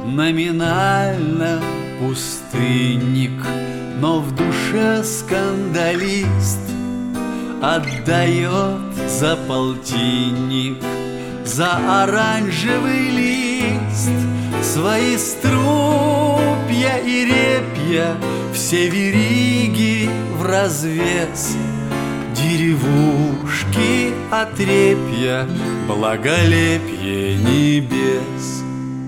Номинально пустынник, но в душе скандалист. Отдает за полтинник, за оранжевый лист свои струпья и репья, все вериги вразвес. Деревушки отрепья, благолепье небес.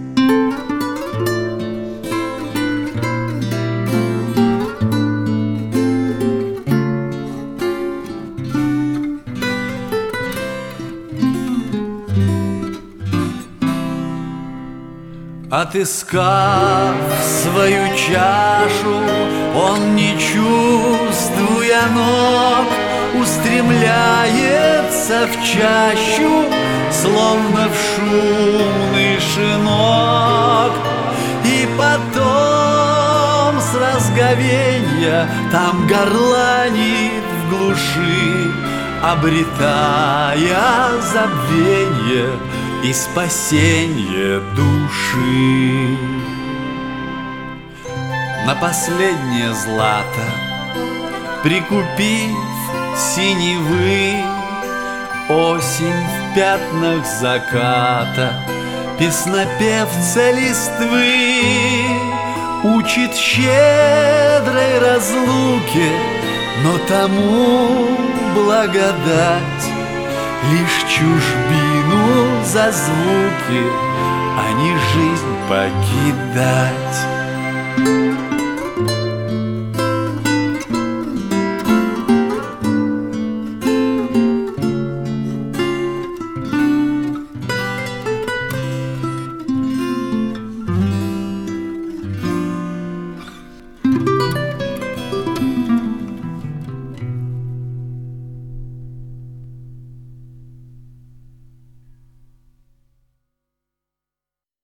Отыскав свою чашу, он, не чувствуя ног, устремляется в чащу, словно в шумный шинок. И потом с разговенья там горланит в глуши, обретая забвенье и спасенье души. На последнее злато, прикупив синевы, осень в пятнах заката, песнопевца листвы учит щедрой разлуке, но тому благодать лишь чужбину за звуки, а не жизнь покидать.